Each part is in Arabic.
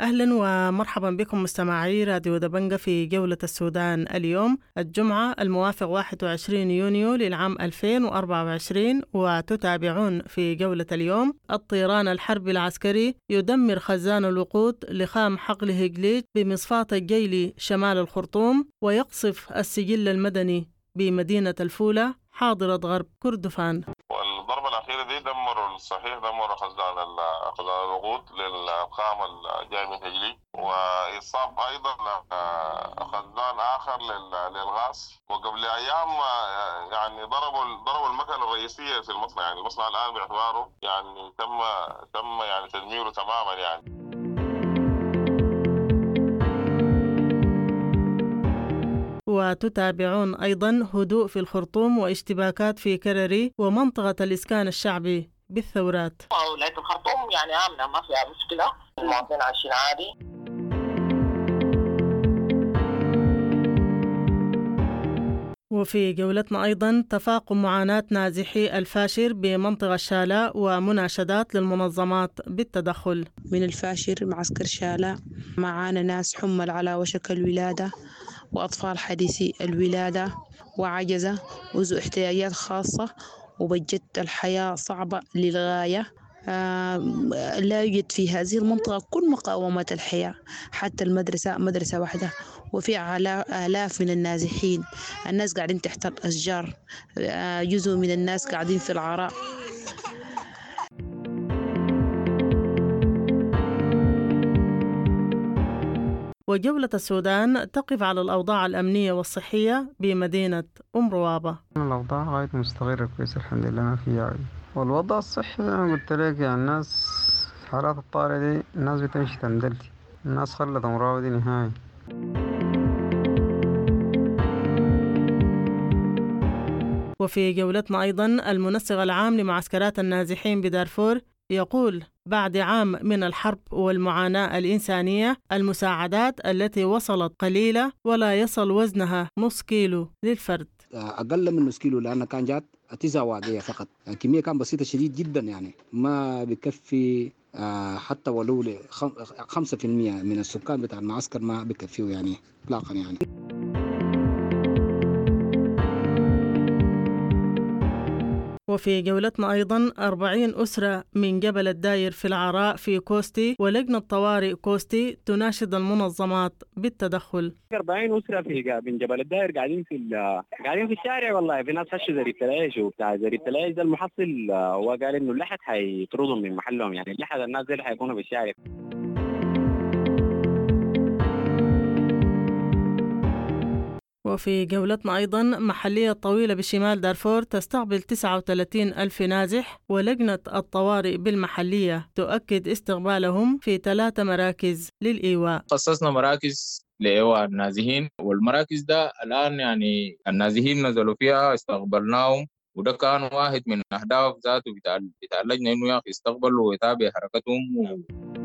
أهلا ومرحبا بكم مستمعي راديو دبنجة في جولة السودان اليوم الجمعة الموافق 21 يونيو للعام 2024، وتتابعون في جولة اليوم الطيران الحربي العسكري يدمر خزان الوقود لخام حقل هجليج بمصفاة الجيلي شمال الخرطوم، ويقصف السجل المدني بمدينة الفولة حاضرة غرب كردفان. والضربة الأخيرة دي دمر خزان الوقود للخام الجاي من هجلي، وإصاب أيضا خزان آخر للغاز. وقبل أيام يعني ضربوا المكنة الرئيسية في المصنع، يعني المصنع الآن باعتباره يعني تم يعني تدميره تماما يعني. وتتابعون أيضا هدوء في الخرطوم واشتباكات في كرري ومنطقة الإسكان الشعبي بالثورات. ولاية الخرطوم يعني آمنة، ما فيها مشكلة، المواطنين عايشين عادي. وفي جولتنا أيضا تفاقم معاناة نازحي الفاشر بمنطقة شالاء ومناشدات للمنظمات بالتدخل. من الفاشر معسكر شالاء معانا ناس حمل على وشك الولادة وأطفال حديثي الولادة وعجزة وذو احتياجات خاصة، وبجد الحياة صعبة للغاية. لا يوجد في هذه المنطقة كل مقاومات الحياة، حتى المدرسة مدرسة واحدة، وفي آلاف من النازحين. الناس قاعدين تحت الأشجار، جزء من الناس قاعدين في العراء. وجولة السودان تقف على الأوضاع الأمنية والصحية بمدينة روابة. الأوضاع غاية مستقرة كويس الحمد لله، ما فيها. والوضع الصحي زي ما قلت لك، يعني الناس في حالات الطارئة دي الناس بتمشي تندلتي، الناس خلت روابة دي نهائي. وفي جولتنا أيضا المنسق العام لمعسكرات النازحين بدارفور يقول: بعد عام من الحرب والمعاناة الإنسانية، المساعدات التي وصلت قليلة ولا يصل وزنها نص كيلو للفرد، أقل من نص كيلو، لأن كان جات 9 واقية فقط. الكمية كان بسيطة شديد جدا، يعني ما بكفي حتى ولو 5% من السكان بتاع المعسكر ما بكفيه يعني إطلاقا يعني. وفي جولتنا أيضا 40 أسرة من جبل الداير في العراء في كوستي، ولجنة طوارئ كوستي تناشد المنظمات بالتدخل. 40 أسرة من جبل الداير قاعدين في الشارع، والله في ناس خشوا زريبة العيش، وبتاع زريبة العيش ده المحصل هو قال إنه اللحد حيطردهم من محلهم، يعني اللحد الناس دي حيكونوا في الشارع. وفي جولتنا أيضا محلية طويلة بشمال دارفور تستقبل 39 ألف نازح، ولجنة الطوارئ بالمحلية تؤكد استقبالهم في 3 مراكز للإيواء. خصصنا مراكز لإيواء النازحين، والمراكز ده الآن يعني النازحين نزلوا فيها استقبلناهم، وده كان واحد من أهداف ذاته بتاع اللجنة، إنه ياخذ يستقبل ويتابع حركتهم.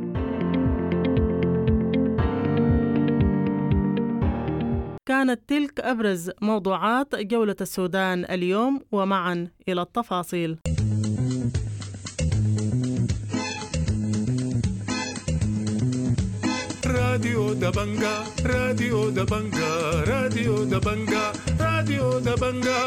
كانت تلك أبرز موضوعات جولة السودان اليوم، ومعا إلى التفاصيل. راديو دبنجة، راديو دبنجة، راديو دبنجة، راديو دبنجة.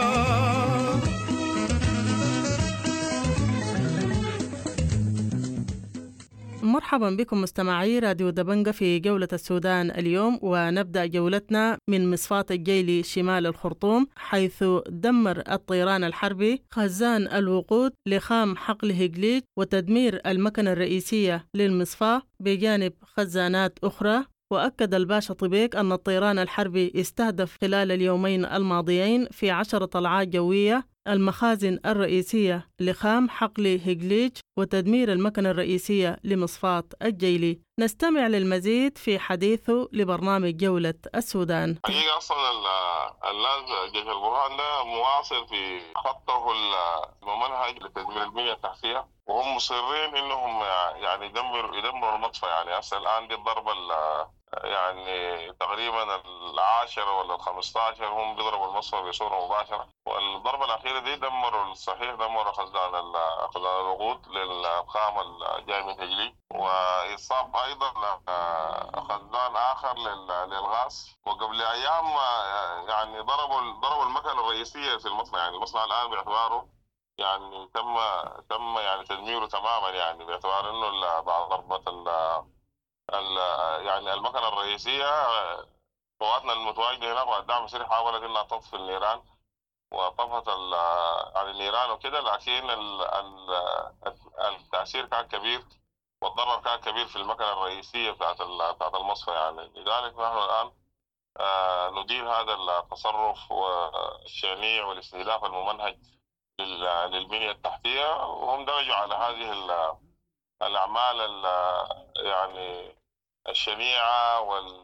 مرحبا بكم مستمعي راديو دبنجة في جولة السودان اليوم، ونبدأ جولتنا من مصفاة الجيلي شمال الخرطوم، حيث دمر الطيران الحربي خزان الوقود لخام حقل هجليج وتدمير المكنة الرئيسية للمصفاة بجانب خزانات أخرى. وأكد الباشا طبيك أن الطيران الحربي استهدف خلال اليومين الماضيين في 10 طلعات جوية المخازن الرئيسية لخام حقل هجليج وتدمير المكنة الرئيسية لمصفاة الجيلي. نستمع للمزيد في حديثه لبرنامج جولة السودان. حقيقة أصلا جيش البرهان ده مواصل في خطه الممنهج لتدمير البنية التحتية، وهم مصرين إنهم يعني يدمروا المطفى. يعني هسه الآن دي الضربة يعني تقريبا 10 ولا 15 هم بيضربوا المصفى بصورة مباشرة. والضربة الأخيرة دي دمروا الصحيح، دمروا خزان الوقود للقام الجاي من هجلي، وإصاب أيضا خزان آخر للغاز. وقبل أيام يعني ضربوا المكنة الرئيسية في المصنع. يعني المصنع الآن باعتباره يعني تم يعني تدميره تماما، يعني باعتبار إنه بعد ضربة يعني المكنة الرئيسية قواتنا المتواجدة هناك والدعم السري حاولت إنها تطفي النيران وطفت عن النيران وكده، لكن التأثير كان كبير والضرر كان كبير في المكنة الرئيسية بتاعت المصفى. يعني لذلك نحن الآن ندير هذا التصرف والشنيع والاستهداف الممنهج للبنية التحتية، وهم درجوا على هذه الأعمال يعني الشنيعة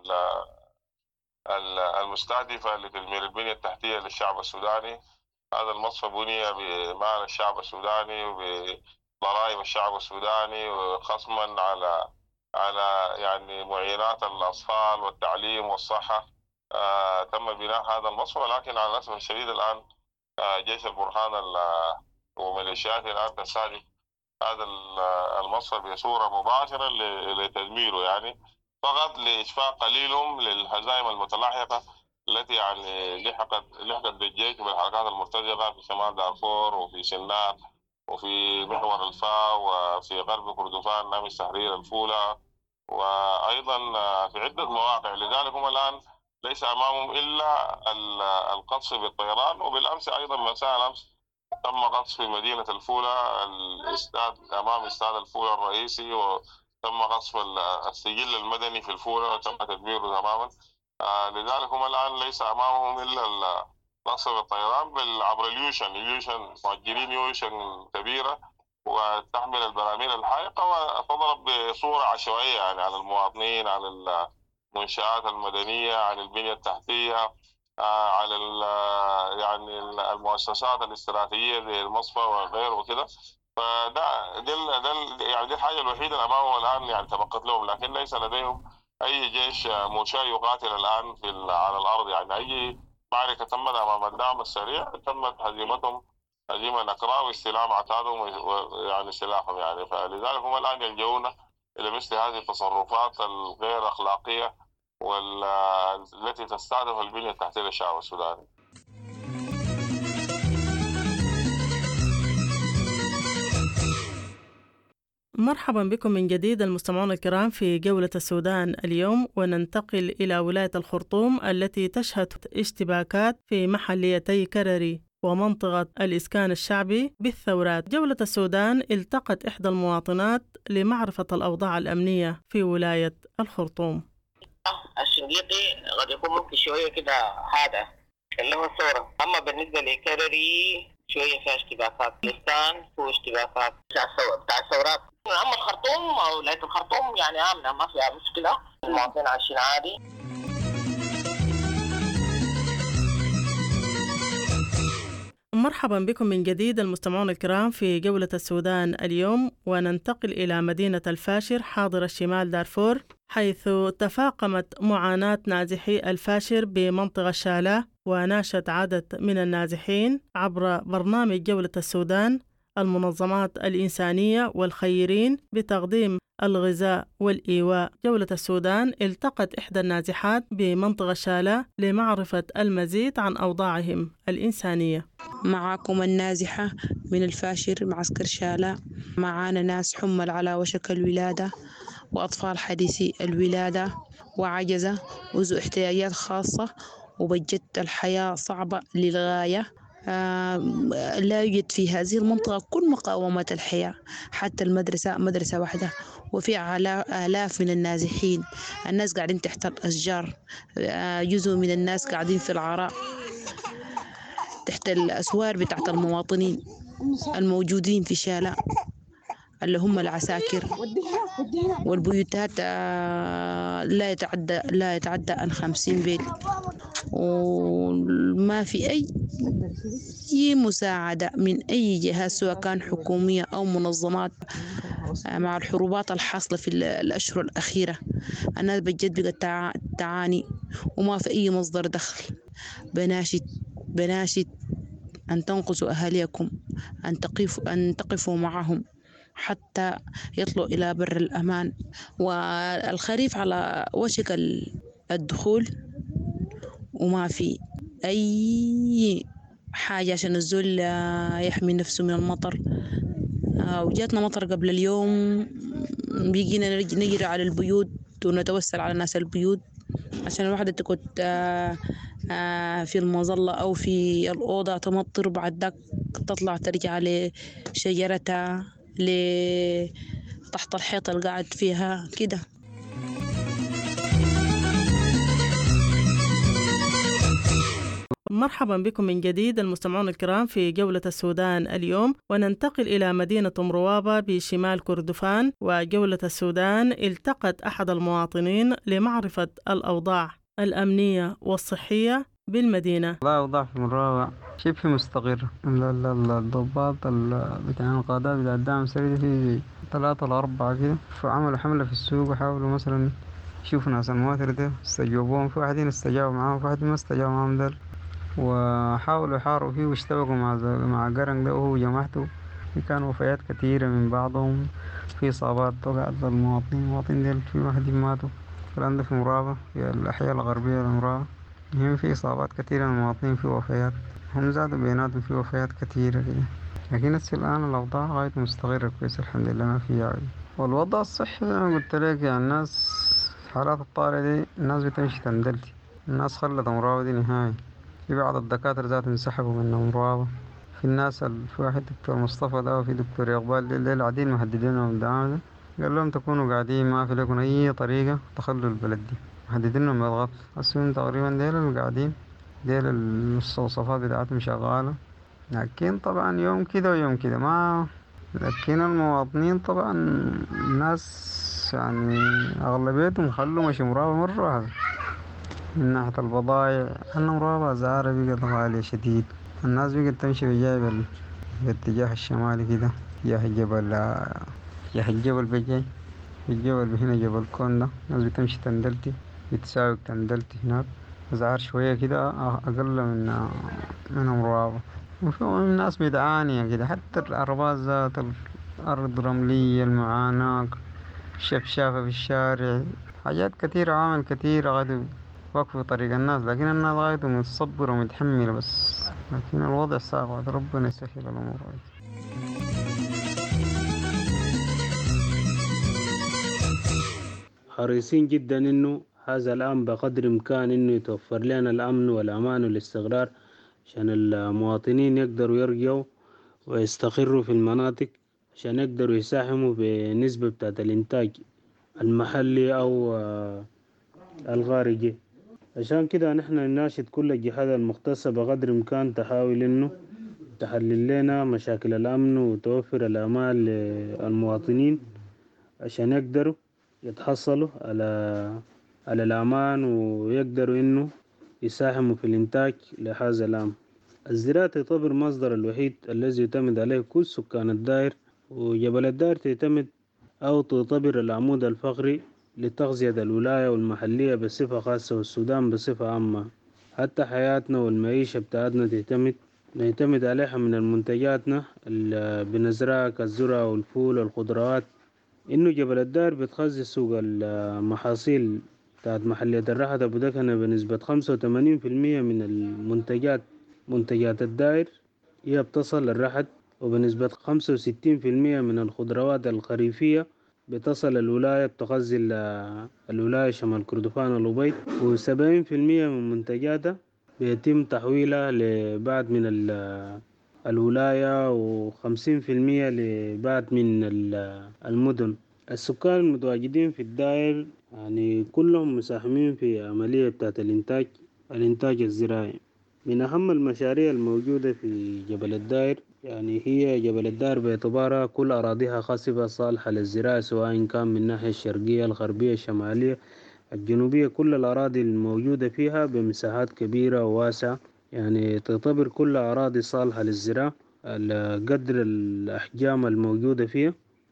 والمستهدفة لتدمير البنية التحتية للشعب السوداني. هذا المصفى بني بمال الشعب السوداني وبضرائب الشعب السوداني، وخصما على يعني معينات الأطفال والتعليم والصحة. تم بناء هذا المصفى، ولكن على الأسف الشديد الآن جيش البرهان وميليشياته الآن تستهدف هذا المصفى بصورة مباشرة لتدميره، يعني فقط لإشفاء قليلهم للهزائم المتلاحقة التي يعني لحقت بالجيش بالحركات المرتزقة في شمال دارفور وفي سنار وفي محور الفا وفي غرب كردفان نامي تحرير الفولة، وأيضا في عدة مواقع. لذلك هم الآن ليس أمامهم إلا القصف بالطيران. وبالأمس أيضا مساء الأمس تم قصف مدينة الفولة، الاستاد أمام استاد الفولة الرئيسي، وتم قصف السجل المدني في الفولة وتم تدميره تماما. لذلك هم الآن ليس أمامهم إلا قصف الطيران عبر اليوشن مؤجرين يوشن كبيرة وتحمل البراميل الحائقة وتضرب بصورة عشوائية يعني على المواطنين، على المنشآت المدنية، على البنية التحتية، على يعني المؤسسات الاستراتيجية زي المصفى وغيره وكده. يعني دي الحاجة الوحيدة اللي أمامهم الآن يعني تبقت لهم، لكن ليس لديهم أي جيش مشاة يقاتل الآن على الأرض. يعني أي معركة تمت أمام الدعم السريع تمت هزيمتهم هزيمة نكراء واستلام عتادهم ويعني سلاحهم. يعني فلذلك هم الآن يلجؤون إلى مثل هذه التصرفات الغير أخلاقية والتي تستهدف البنية التحتية للشعب السوداني. مرحبا بكم من جديد المستمعون الكرام في جولة السودان اليوم، وننتقل إلى ولاية الخرطوم التي تشهد اشتباكات في محليتي كرري ومنطقة الإسكان الشعبي بالثورات. جولة السودان التقت إحدى المواطنات لمعرفة الأوضاع الأمنية في ولاية الخرطوم. الشنقيطي قد يكون ممكن شوية كده هذا اللي هو الثورة، أما بالنسبة لكرري شوية فيها اشتباكات، الإسكان فيه اشتباكات بتاع الثورات. أما الخرطوم أو ولاية الخرطوم يعني آمنة ما فيها مشكلة، المواطنين عايشين عادي. مرحبا بكم من جديد المستمعون الكرام في جولة السودان اليوم، وننتقل إلى مدينة الفاشر حاضر الشمال دارفور، حيث تفاقمت معاناة نازحي الفاشر بمنطقة شالا، وناشد عدد من النازحين عبر برنامج جولة السودان المنظمات الإنسانية والخيرين بتقديم الغذاء والإيواء. جولة السودان التقت إحدى النازحات بمنطقة شالا لمعرفة المزيد عن أوضاعهم الإنسانية. معكم النازحة من الفاشر معسكر شالا. معانا ناس حمل على وشك الولادة وأطفال حديثي الولادة وعجزة وذو احتياجات خاصة، وبجد الحياة صعبة للغاية. لا يوجد في هذه المنطقة كل مقاومات الحياة، حتى المدرسة مدرسة واحدة، وفي آلاف من النازحين. الناس قاعدين تحت الأشجار، جزء من الناس قاعدين في العراء تحت الأسوار بتاعت المواطنين الموجودين في شالا اللي هم العساكر، والبيوتات لا يتعدى عن 50 بيت، وما في أي مساعدة من أي جهة سواء كان حكومية أو منظمات مع الحروبات الحاصلة في الأشهر الأخيرة الناس بجد بقت تعاني وما في أي مصدر دخل. بناشد أن تنقذوا أهاليكم، أن تقفوا معهم حتى يطلعوا إلى بر الأمان. والخريف على وشك الدخول وما في أي حاجة عشان الزول يحمي نفسه من المطر. وجاتنا مطر قبل اليوم، بيجينا نجري على البيوت ونتوسل على ناس البيوت عشان الواحدة تكون في المظلة أو في الأوضة تمطر، بعد ذاك تطلع ترجع لشجرتها تحت الحيطة اللي قاعد فيها كده. مرحبا بكم من جديد المستمعون الكرام في جولة السودان اليوم، وننتقل إلى مدينة مروابة بشمال كردفان. وجولة السودان التقت أحد المواطنين لمعرفة الأوضاع الأمنية والصحية بالمدينة. لا، أوضاع في مروابة شبه مستقرة. الضباط بتاع القادة بتاع الدعم السريع في 3 أو 4 كده فعملوا حملة في السوق وحاولوا مثلا يشوفوا ناس المواتر ده استجوبوهم. في واحدين استجابوا معاهم وفي واحدين ما استجابوا معاهم دل، وحاولوا يحاربوا فيه واشتبكوا مع قرن ده وهو جماعته. كانوا وفيات كثيرة من بعضهم، في إصابات وقعت المواطنين ديل. في واحدين ماتوا الكلام ده في مروابة في الأحياء الغربية لمروابة. هم في إصابات كثيرة من المواطنين، في وفيات، هم زادوا بيناتهم في وفيات كثيرة كده. لكن الآن الأوضاع غاية مستقرة كويس الحمد لله، ما في عادي. والوضع الصحي زي ما قلت لك يعني الناس حالات الطارئة دي الناس بتمشي تندلتي. الناس خلت مروابة دي نهائي. في بعض الدكاترة ذات انسحبوا من مروابة. في الناس في واحد دكتور مصطفى ده وفي دكتور إقبال ديل قاعدين محددينهم الدعامة ده، قال لهم تكونوا قاعدين ما في لكم أي طريقة تخلوا البلد دي، محددينهم بالضبط. أسهم تقريبا ديل اللي قاعدين ديل المستوصفات بتاعتهم شغالة. لكن طبعا يوم كده ويوم كده ما. لكن المواطنين طبعا الناس يعني أغلبيتهم خلوا مشي مروابة مرة واحدة. من ناحية البضائع أن مروابة أسعارها بقت غالية شديد. الناس بقت تمشي بجاي باتجاه الشمالي كده، تجاه الجبل بجاي في الجبل هنا جبل كوندا. الناس بتمشي تندلتي بتساوق تندلتي هناك، أسعار شوية كده أقل من مروابة. وفي الناس بتعاني كده، حتى العربات ذات الأرض رملية، المعاناة، الشفشافة في الشارع، حاجات كثيرة، عوامل كثيرة غادي وقفوا طريق الناس. لكن الناس غاية متصبرة ومتحملة بس. لكن الوضع صعب، ربنا يسهل الأمور. حريصين جدا إنه هذا الأمر بقدر إمكان إنه يتوفر لنا الأمن والأمان والاستقرار عشان المواطنين يقدروا يرجعوا ويستقروا في المناطق، عشان يقدروا يساهموا بنسبة بتاعت الإنتاج المحلي أو الخارجي. عشان كده نحن نناشد كل الجهات المختصة بقدر إمكان تحاول إنه تحلل لنا مشاكل الأمن وتوفر الأمان للمواطنين عشان يقدروا يتحصلوا على الأمان ويقدروا إنه يساهموا في الإنتاج لهذا الأمر. الزراعة تعتبر المصدر الوحيد الذي يعتمد عليه كل سكان الدائر، وجبل الدائر تعتمد أو تعتبر العمود الفقري لتغذية الولاية والمحلية بصفة خاصة والسودان بصفة عامة. حتى حياتنا والمعيشة بتاعتنا نعتمد عليها من المنتجاتنا اللي بنزرعها كالذرة والفول والخضروات. إنه جبل الدائر بتغذي سوق المحاصيل بتاعت محلية الراحة أبو دكنة بنسبة 85% من منتجات الدائر هي بتصل للرحد، وبنسبة 65% من الخضروات الخريفية بتصل الولاية بتغذي الولاية شمال كردفان الأبيض، و70% من منتجاتها بيتم تحويلها لبعض من الولاية، و50% لبعض من المدن. السكان المتواجدين في الدائر يعني كلهم مساهمين في عملية بتاعت الإنتاج الزراعي. من أهم المشاريع الموجودة في جبل الدائر يعني هي جبل الدائر باعتبارها كل أراضيها خصبة صالحة للزراعة، سواء كان من الناحية الشرقية، الغربية، الشمالية، الجنوبية. كل الأراضي الموجودة فيها بمساحات كبيرة وواسعة، يعني تعتبر كل أراضي صالحة للزراعة على قدر الأحجام الموجودة فيها.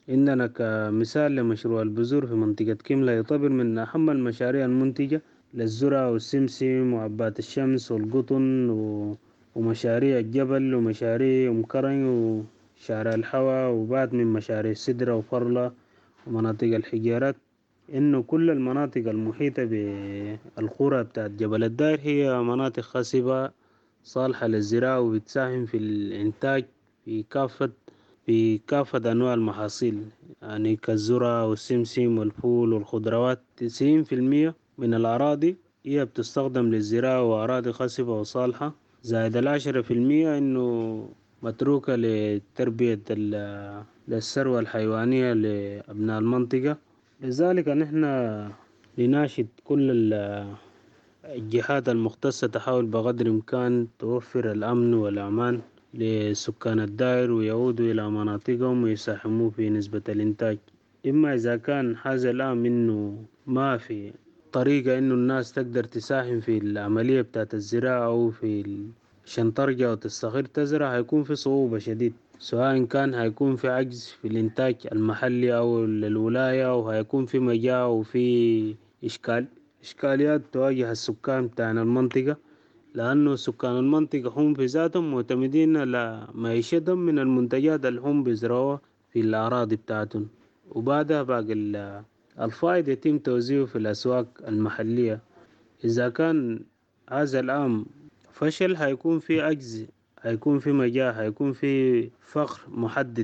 عندنا كمثال لمشروع البذور في منطقة كملة يعتبر من أهم المشاريع المنتجة للذرة والسمسم وعباد الشمس والقطن ومشاريع الجبل ومشاريع مكرن وشارع الحوا وبعد من مشاريع سدرة وفرلة ومناطق الحجارات. إنه كل المناطق المحيطة بالقرى بتاعت جبل الداير هي مناطق خصبة صالحة للزراعة وبتساهم في الإنتاج في كافة أنواع المحاصيل، يعني كالذرة والسمسم والفول والخضروات. 90% من الأراضي هي بتستخدم للزراعة وأراضي خصبة وصالحة، زائد 10% إنه متروكة لتربية الثروة الحيوانية لأبناء المنطقة. لذلك نحن نناشد كل الجهات المختصة تحاول بقدر الإمكان توفر الأمن والأمان لسكان الدائر ويعودوا إلى مناطقهم ويساهموا في نسبة الإنتاج. إما إذا كان هذا الآن إنه ما في طريقة إنه الناس تقدر تساهم في العملية بتاعت الزراعة أو في عشان ترجع وتستقر تزرع، هيكون في صعوبة شديد، سواء كان هيكون في عجز في الإنتاج المحلي أو الولاية، أو هيكون في مجاعة وفي إشكاليات تواجه السكان بتاعنا المنطقة، لأنه سكان المنطقة هم في ذاتهم معتمدين على معيشتهم من المنتجات اللي هم بيزرعوها في الأراضي بتاعتهم، وبعدها باقي الفائض يتم توزيعه في الأسواق المحلية. إذا كان هذا العام فشل هيكون في عجز، هيكون في مجاعة، هيكون في فقر محدد.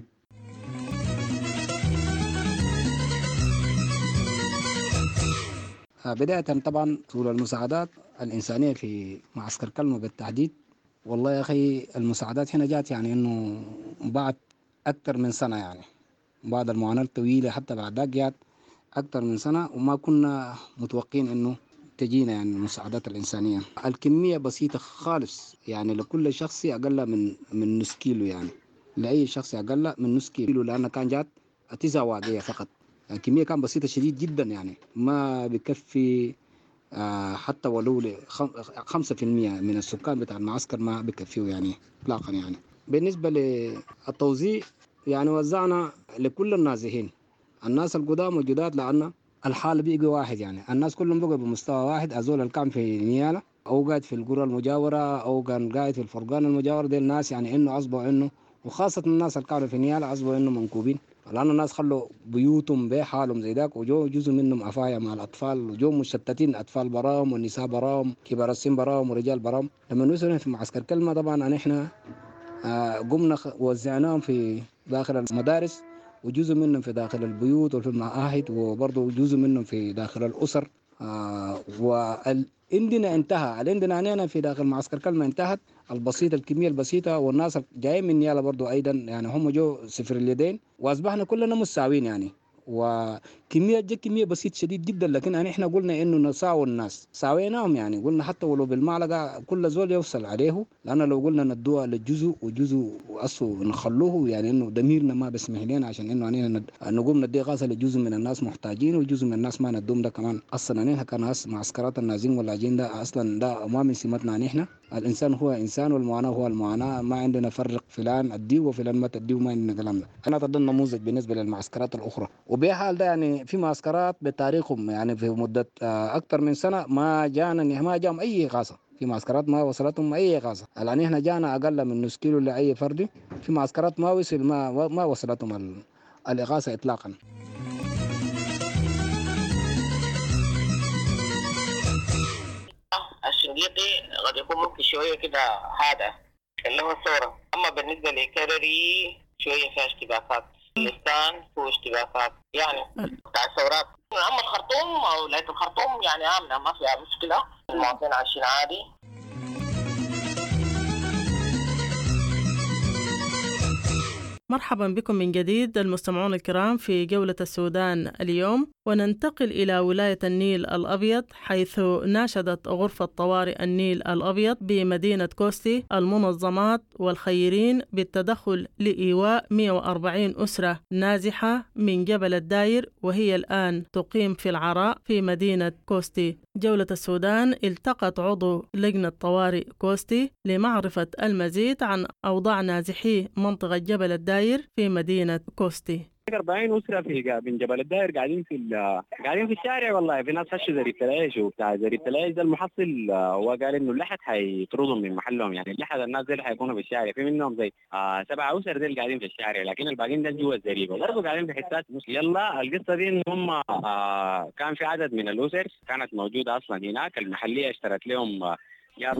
بداية طبعا طول المساعدات الإنسانية في معسكر كلمة بالتحديد، والله يا أخي المساعدات هنا جات يعني إنه بعد أكتر من سنة، يعني بعد المعاناة الطويلة حتى بعد ذاك جات أكتر من سنة، وما كنا متوقعين إنه تجينا يعني المساعدات الإنسانية. الكمية بسيطة خالص، يعني لكل شخص أقل من نص كيلو، يعني لأي شخص أقل من نص كيلو، لأن كان جات 9 واقية فقط. الكمية كان بسيطة شديد جدا، يعني ما بكفي حتى ولو 5% من السكان بتاع المعسكر ما بكفيه يعني إطلاقا. يعني بالنسبة للتوزيع يعني وزعنا لكل النازحين، الناس القدام والجداد، لأن الحال بيجي واحد، يعني الناس كلهم بقوا بمستوى واحد. أزول الكام في نيالا أو قاعد في القرى المجاورة أو كان قاعد في الفرقان المجاور، دي الناس يعني إنه أصبحوا إنه، وخاصة الناس الكام في نيالا أصبحوا إنه منكوبين، لأن الناس خلوا بيوتهم بحالهم زي ذاك، وجو جزء منهم أفايا مع الأطفال، وجو مشتتين، أطفال براهم والنساء براهم، كبار السن براهم ورجال براهم. لما وصلنا في معسكر كلمة طبعا إحنا قمنا وزعناهم في داخل المدارس، وجزء منهم في داخل البيوت وفي المعاهد، وبرضه جزء منهم في داخل الأسر. وعندنا انتهى، عندنا هنا في داخل معسكر كلمة انتهت البسيطة، الكمية البسيطة، والناس جايين من نيالا برضه أيضا، يعني هم جو صفر اليدين، وأصبحنا كلنا مساوين يعني. وكمية كمية بسيط شديد جدا، لكن احنا قلنا انه نساوي الناس، ساويناهم يعني، قلنا حتى ولو بالمعلقة كل زول يوصل عليه، لأن لو قلنا ندوها للجزء وجزء أصله نخلوه، يعني انه ضميرنا ما بسمح لنا عشان انه أننا نقوم ندي غاصة لجزء من الناس محتاجين، وجزء من الناس ما ندوم. ده كمان أصلا أننا كان معسكرات النازين واللاجين ده أصلا ده ما من سمتنا نحن. الإنسان هو إنسان والمعاناة هو المعاناة، ما عندنا فرق فلان أديه وفلان ما تديه، ما عندنا كلام ده. أنا ضد نموذج بالنسبة للمعسكرات الأخرى، وبحال ده يعني في معسكرات بتاريخهم يعني في مدة أكثر من سنة ما جانا، ما جاهم أي إغاثة، في معسكرات ما وصلتهم أي إغاثة. الآن إحنا جانا أقل من نص كيلو لأي فرد، في معسكرات ما وصل ما وصلتهم الإغاثة إطلاقا. الشنقيطي قد يكون ممكن شوية كده هذا اللي هو الثورة. أما بالنسبة لكرري شوية فيها اشتباكات، لسان فيه اشتباكات يعني بتاع الثورات. أما الخرطوم أو ولاية الخرطوم يعني آمنة، ما فيها مشكلة، المواطنين عايشين عادي. مرحبا بكم من جديد المستمعون الكرام في جولة السودان اليوم، وننتقل إلى ولاية النيل الأبيض، حيث ناشدت غرفة طوارئ النيل الأبيض بمدينة كوستي المنظمات والخيرين بالتدخل لإيواء 140 أسرة نازحة من جبل الداير، وهي الآن تقيم في العراء في مدينة كوستي. جولة السودان التقت عضو لجنة طوارئ كوستي لمعرفة المزيد عن أوضاع نازحي منطقة جبل الداير في مدينة كوستي. 40 أسرة في من جبل الداير قاعدين قاعدين في الشارع. والله في ناس خشوا زريبة العيش وبتاع زريبة العيش ده المحصل هو قال إنه اللحد حيطردهم من محلهم. يعني اللحد الناس دي حيكونوا في الشارع، في منهم زي 7 أسر دي قاعدين في الشارع، لكن الباقيين ده جوا الزريبة برضه قاعدين في حتات. يلا القصة دي إن هم كان في عدد من الأسر كانت موجودة أصلا هناك. المحلية اشترت لهم جابوا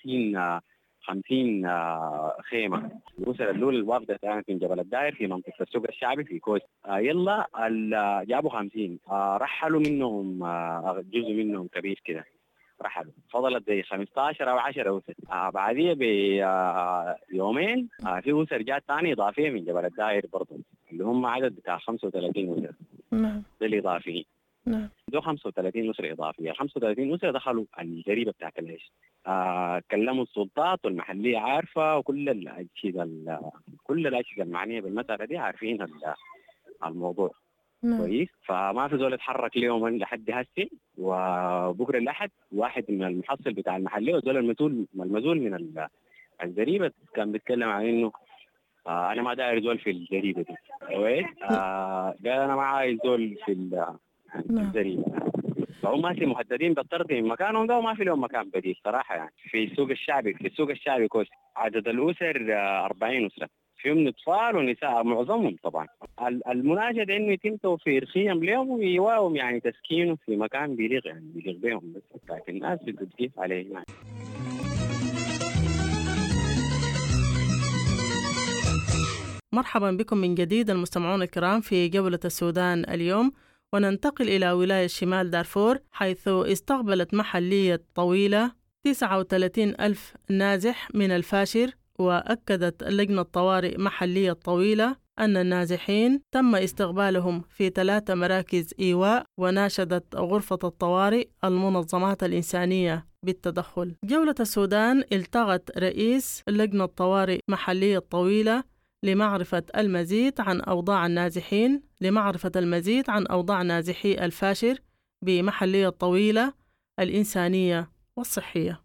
50 خيمة. الأسرة الأولى الوافدة كانت من جبل الداير في منطقة السوق الشعبي في كوست. يلا جابوا 50 رحلوا منهم جزء منهم كبير كده رحلوا، فضلت زي 15 أو 10 أسر. بعديها بيومين في أسر جات ثاني إضافية من جبل الداير برضه اللي هم عدد بتاع 35 أسر. نعم. ده الإضافيين. نعم. دو 35 أسرة إضافية. 35 أسرة دخلوا الجريبة بتاعت العيش. كلموا السلطات والمحلية عارفة، وكل الأجهزة المعنية بالمسألة دي عارفين الموضوع. نعم. كويس. فما في زول يتحرك اليوم لحد هسه، وبكرة الأحد واحد من المحصل بتاع المحلية وزول المزول من الجريبة كان بيتكلم عن إنه أنا ما داير زول في الجريبة دي. كويس. قال أنا ما عايز زول في الجريبة. فهم ماشي مهددين بالطرد من مكانهم ده، وما في لهم مكان بديل صراحة. يعني في السوق الشعبي كويس عدد الأسر 40 أسرة، فيهم أطفال ونساء معظمهم. طبعا المناشد إنه يتم توفير خيم لهم ويواهم يعني تسكينه في مكان بيليق بهم، بس لكن الناس بتجيب عليه يعني. مرحبا بكم من جديد المستمعون الكرام في جولة السودان اليوم، وننتقل إلى ولاية شمال دارفور، حيث استقبلت محلية طويلة 39,000 نازح من الفاشر. وأكدت لجنة طوارئ محلية طويلة أن النازحين تم استقبالهم في 3 مراكز إيواء، وناشدت غرفة الطوارئ المنظمات الإنسانية بالتدخل. جولة السودان التقت رئيس لجنة طوارئ محلية طويلة لمعرفة المزيد عن أوضاع نازحي الفاشر بمحلية طويلة الإنسانية والصحية.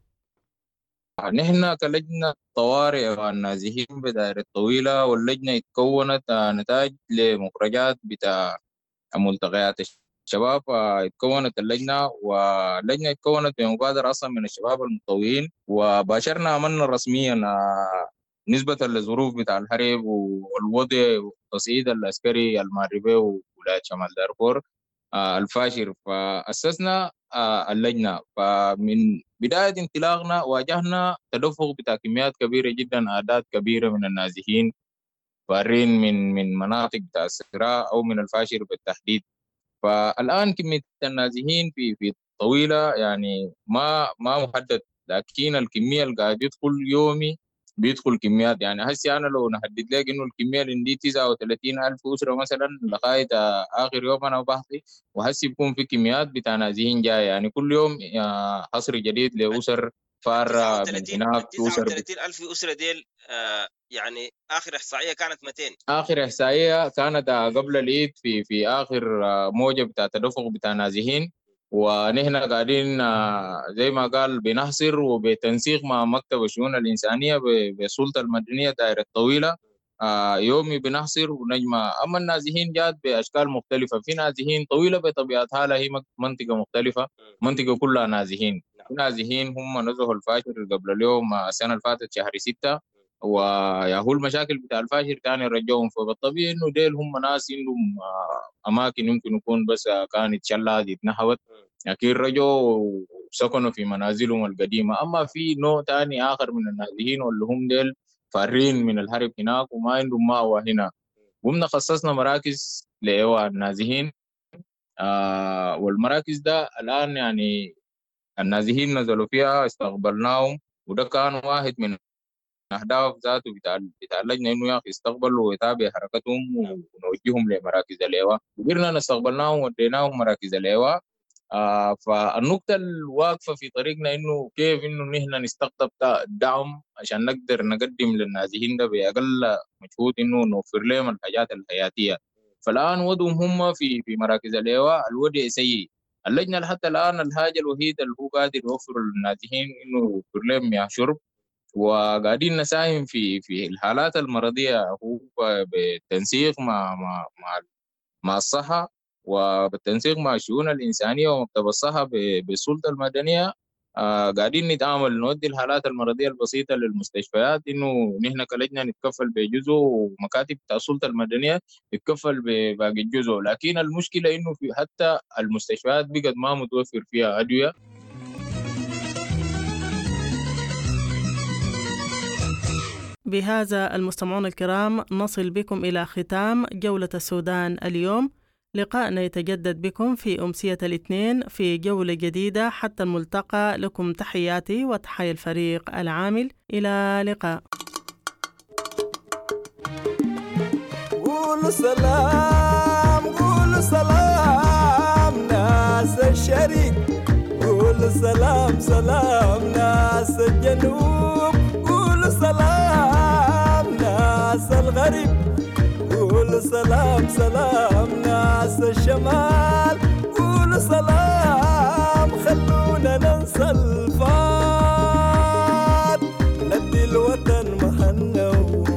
نحن كلجنة طوارئ والنازحين بدائرة طويلة، واللجنة اتكونت نتاج لمخرجات بتاع ملتقيات الشباب. اتكونت اللجنة، واللجنة اتكونت بمبادرة أصلا من الشباب المتطوعين، وباشرنا عملنا رسميا نسبة للظروف بتاع الحرب والوضع والتصعيد العسكري المعربي وولاية شمال دارفور الفاشر. فأسسنا اللجنة، فمن بداية انطلاقنا واجهنا تدفق بتاع كميات كبيرة جدا، أعداد كبيرة من النازحين فارين من مناطق بتاع الصراع أو من الفاشر بالتحديد. فالآن كمية النازحين في طويلة يعني ما محدد، لكن الكمية اللي قاعد يدخل يومي بيدخل كميات. يعني هسي أنا لو نحدد لك إنه الكمية اللي عندي 39,000 أسرة مثلا لغاية آخر يوم أنا بحثي، وهسي بيكون في كميات بتاع نازحين جاية. يعني كل يوم حصر جديد لأسر فارة من هناك. 39,000 أسرة ديل يعني آخر إحصائية كانت 200. آخر إحصائية كانت قبل العيد في آخر موجة بتاع تدفق بتاع نازحين. ونحن قاعدين زي ما قال بنحصر وبتنسيق مع مكتب الشؤون الإنسانية بالسلطة المدنية دائرة طويلة يومي بنحصر ونجمع. أما النازحين جات بأشكال مختلفة، في نازحين طويلة بطبيعتها هي منطقة مختلفة، منطقة كلها نازحين. في نازحين هم نزحوا الفاشر قبل اليوم السنة اللي فاتت شهر 6، وياهو المشاكل بتاع الفاشر كان يرجعهم. فبالطبيعي إنه ديل هم ناس عندهم أماكن يمكن يكون بس كانت شلات اتنهبت، لكن رجعوا وسكنوا في منازلهم القديمة. أما في نوع تاني آخر من النازحين واللي هم ديل فارين من الحرب هناك وما عندهم مأوى هنا، قمنا خصصنا مراكز لإيواء النازحين. والمراكز ده الآن يعني النازحين نزلوا فيها استقبلناهم، وده كان واحد من أهداف ذاته بتاع اللجنة إنه يا أخي يستقبلوا ويتابع حركتهم ونوجههم لمراكز الإيواء. قدرنا نستقبلناهم وديناهم مراكز الإيواء. فالنقطة الواقفة في طريقنا إنه كيف إنه نحن نستقطب دعم عشان نقدر نقدم للنازحين ده بأقل مجهود إنه نوفر لهم الحاجات الحياتية. فالآن وضعهم هم في مراكز الإيواء الوضع سيء. اللجنة حتى الآن الحاجة الوحيدة اللي هو قادر يوفر للنازحين إنه يوفر لهم مياه شرب وقاعدين نساهم في الحالات المرضية، هو بالتنسيق مع الصحة وبالتنسيق مع الشؤون الإنسانية ومكتب الصحة بالسلطة المدنية. قاعدين نتعامل نودي الحالات المرضية البسيطة للمستشفيات، إنه نحن كلجنة نتكفل بجزء ومكاتب بتاع السلطة المدنية تتكفل بباقي الجزء. لكن المشكلة إنه في حتى المستشفيات بقت ما متوفر فيها أدوية. بهذا المستمعون الكرام نصل بكم إلى ختام جولة السودان اليوم. لقاءنا يتجدد بكم في أمسية الاثنين في جولة جديدة. حتى الملتقى، لكم تحياتي وتحية الفريق العامل. إلى لقاء. قول سلام قول سلام ناس الشريك، قول سلام سلام ناس الجنوب، قول سلام ناس الغريب، قول سلام سلام ناس الشمال، قول سلام خلونا ننسى الفات، ندي الوطن محنة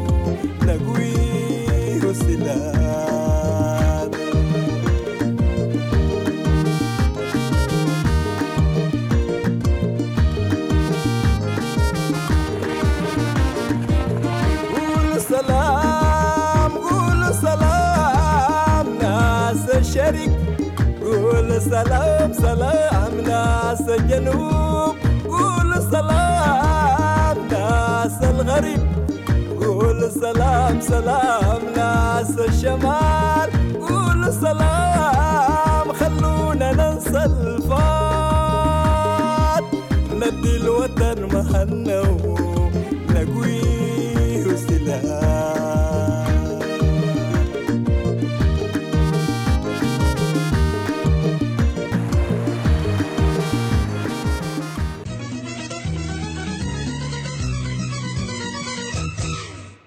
ونقويه سلام. قول سلام قول سلام ناس الشريك، قول سلام سلام ناس الجنوب، قول سلام ناس الغريب، قول سلام سلام ناس الشمال، قول سلام خلونا ننسى الفات، ندي الوطن محنة ونقويه سلام.